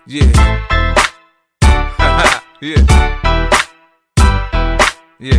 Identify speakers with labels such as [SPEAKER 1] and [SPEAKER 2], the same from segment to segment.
[SPEAKER 1] Yeah. Yeah. Yeah.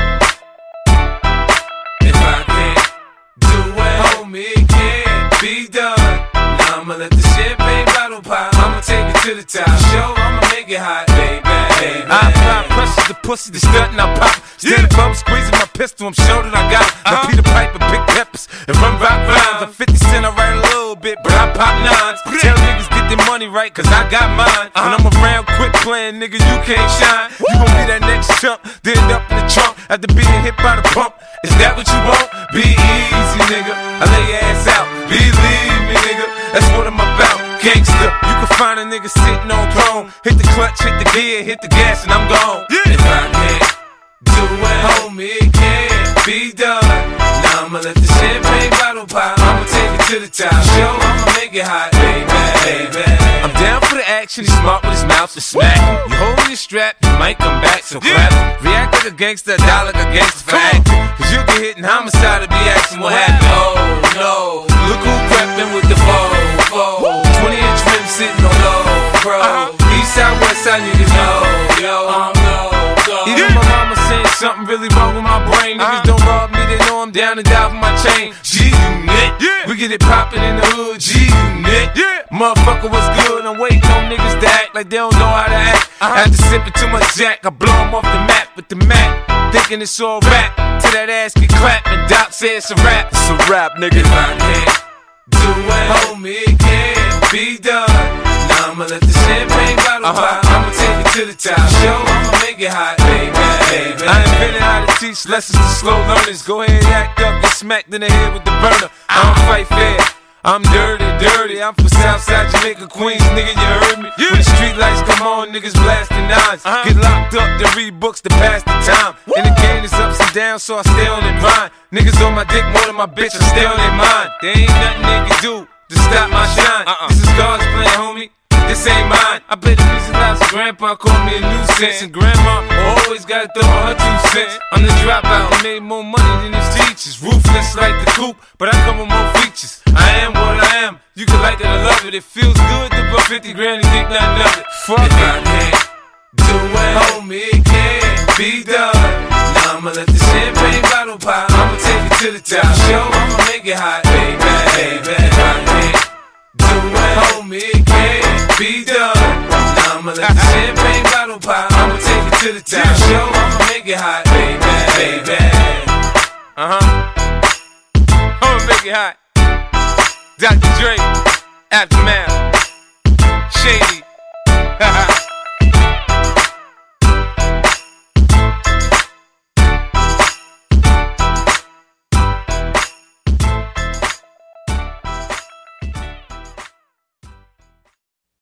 [SPEAKER 1] If I can't do it, homie, it can't be done. Now I'ma let the champagne bottle pop. I'ma take it to the top. Show, I'ma make it hot, baby. I apply pressure to pussy, the stunt and I pop. Standing above, squeezing my pistol, I'm sure that I got it. Now Peter Piper, big peppers, and run rock rhymes. I'm 50 Cent, I write a little bit, but I pop nines. Tell niggas get their money right, cause I got mine. When I'm around, quit playing, nigga, you can't shine. You gon' be that next chump, then end up in the trunk after being hit by the pump. Is that what you want? Be easy, nigga. I lay your ass out. Believe me, nigga. That's what I'm about. Gangsta, you can find a nigga sitting on throne. Hit the clutch, hit the gear, hit the gas, and I'm gone. If I can't do it, homie, it can't be done. Now I'ma let the champagne bottle pop. I'ma take it to the top. Show, I'ma make it hot, baby. I'm down for the action. He's smart with his mouth to smack. You holding your strap, you might come back, so clap. React like a gangster, die like a gangster for acting. Cause you'll get hit in homicide to be asking what happened. Oh no, look who crept with the foe. 20-inch rim sitting on low, bro. East side, west side, niggas know, yo. Even my mama saying something really wrong with my brain. Niggas don't rob me, they know I'm down and die for my chain. G-Unit, we get it poppin' in the hood. G-Unit, motherfucker, what's good? I'm waiting on niggas to act like they don't know how to act. After sipping too much Jack, I blow them off the map with the Mac. Thinking it's all rap, till that ass get clapped and Doc says it's a rap. It's a rap, nigga. If I can't do it, homie, it can't be done. Now I'ma let the champagne bottle pop. I'ma take it to the top. Show, I'ma make it hot, baby. I invented how to teach lessons to slow learners. Go ahead, act up, get smacked in the head with the burner. I don't fight fair. I'm dirty. I'm from Southside Jamaica, Queens, nigga, you heard me. When the street lights come on, niggas blasting nines. Get locked up, to read books to pass the time. And the game is ups and downs, so I stay on their mind. Niggas on my dick more than my bitch, I stay on their mind. There ain't nothing they can do to stop my shine. This is God's plan, homie. This ain't mine. I play the music loud, so grandpa called me a nuisance. And grandma always gotta throw her 2 cents. I'm the dropout, I made more money than his teachers. Ruthless like the coupe, but I come with more features. I am what I am, you can like it or love it. It feels good to put 50 grand and think nothing of it. Fuck if I can't do it, homie, it can't be done. Now I'ma let the champagne bottle pop. I'ma take it to the top. Show, I'ma make it hot, baby. If I can't do it, homie, it can't be done. Now I'ma let the champagne bottle pop. I'ma take it to the top. Show, I'ma make it hot, baby. I'ma make it hot. Dr. Dre, Aftermath, Shady.